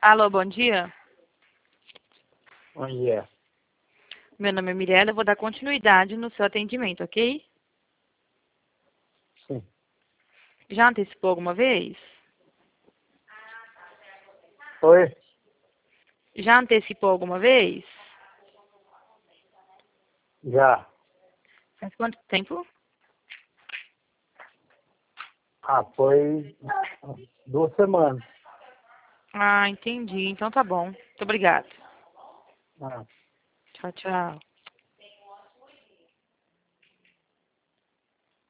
Alô, bom dia. Bom dia. Meu nome é Mirella, eu vou dar continuidade no seu atendimento, ok? Sim. Já antecipou alguma vez? Oi? Já antecipou alguma vez? Já. Faz quanto tempo? Foi 2 semanas. Ah, entendi. Então tá bom. Muito obrigada. Ah. Tchau, tchau.